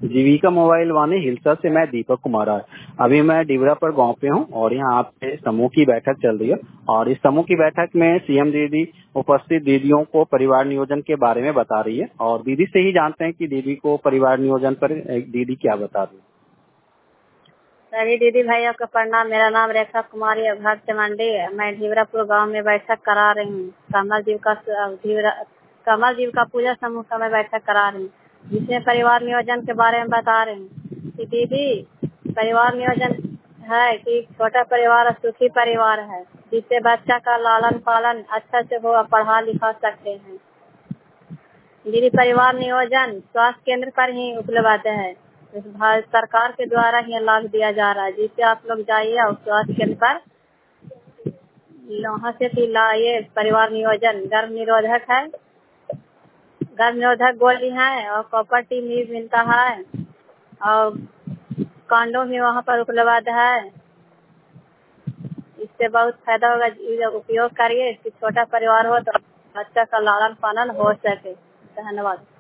जीविका mobile वाणी हिलसा से मैं दीपक कुमार है। अभी मैं डिवरापुर गांव पे हूं और यहाँ पे समूह की बैठक चल रही है और इस समूह की बैठक में सीएम दीदी उपस्थित दीदियों को परिवार नियोजन के बारे में बता रही है और दीदी से ही जानते हैं कि दीदी को परिवार नियोजन पर दीदी क्या बता रही है। सभी दीदी भाइयों को प्रणाम। मेरा नाम रेखा कुमारी है, भक्त मंडी। मैं ढीवरापुर गांव में बैठक करा रही हूँ। कमल जीव का पूजा समूह का मैं बैठक करा रही हूँ, जिसमें परिवार नियोजन के बारे में बता रही हूँ कि दीदी परिवार नियोजन है कि छोटा परिवार सुखी परिवार है, जिससे बच्चा का लालन पालन अच्छा से हो, पढ़ा लिखा सकते हैं। दीदी परिवार नियोजन स्वास्थ्य केंद्र पर ही उपलब्ध है। भारत सरकार के द्वारा ही लाभ दिया जा रहा है, जिससे आप लोग जाइए और स्वास्थ्य केंद्र पर वहाँ से लाइए। परिवार नियोजन गर्भ निरोधक है, गर्भ निरोधक गोली है और कॉपर टी भी मिलता है और कंडोम भी वहाँ पर उपलब्ध है। इससे बहुत फायदा होगा, उपयोग करिए कि छोटा परिवार हो तो बच्चा का लालन पालन हो सके। धन्यवाद।